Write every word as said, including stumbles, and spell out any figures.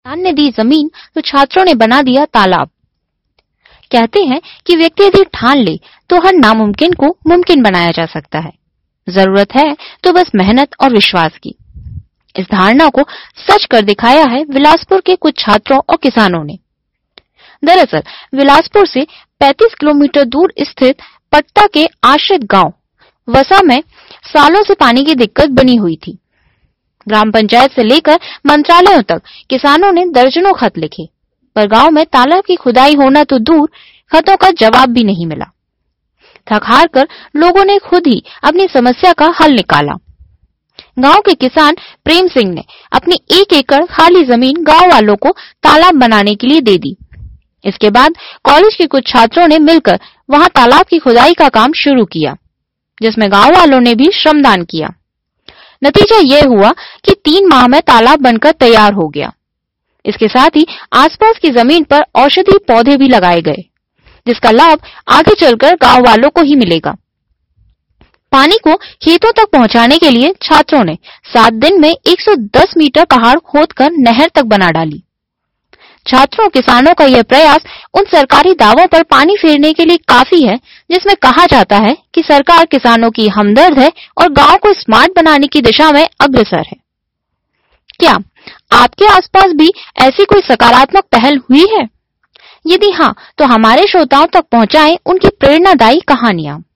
किसान ने दी जमीन तो छात्रों ने बना दिया तालाब। कहते हैं कि व्यक्ति यदि ठान ले तो हर नामुमकिन को मुमकिन बनाया जा सकता है। जरूरत है तो बस मेहनत और विश्वास की। इस धारणा को सच कर दिखाया है बिलासपुर के कुछ छात्रों और किसानों ने। दरअसल बिलासपुर से पैंतीस किलोमीटर दूर स्थित पट्टा के आश्रित गांव वसा में सालों से पानी की दिक्कत बनी हुई थी। ग्राम पंचायत से लेकर मंत्रालयों तक किसानों ने दर्जनों खत लिखे, पर गांव में तालाब की खुदाई होना तो दूर, खतों का जवाब भी नहीं मिला। थक हार कर लोगों ने खुद ही अपनी समस्या का हल निकाला। गांव के किसान प्रेम सिंह ने अपनी एक एकड़ खाली जमीन गांव वालों को तालाब बनाने के लिए दे दी। इसके बाद कॉलेज के कुछ छात्रों ने मिलकर वहां तालाब की खुदाई का काम शुरू किया, जिसमें गांव वालों ने भी श्रमदान किया। नतीजा यह हुआ कि तीन माह में तालाब बनकर तैयार हो गया। इसके साथ ही आसपास की जमीन पर औषधीय पौधे भी लगाए गए, जिसका लाभ आगे चलकर गांव वालों को ही मिलेगा। पानी को खेतों तक पहुंचाने के लिए छात्रों ने सात दिन में एक सौ दस मीटर पहाड़ खोदकर नहर तक बना डाली। छात्रों किसानों का यह प्रयास उन सरकारी दावों पर पानी फेरने के लिए काफी है, जिसमें कहा जाता है कि सरकार किसानों की हमदर्द है और गांव को स्मार्ट बनाने की दिशा में अग्रसर है। क्या आपके आसपास भी ऐसी कोई सकारात्मक पहल हुई है? यदि हाँ, तो हमारे श्रोताओं तक पहुंचाएं उनकी प्रेरणादायी कहानियां।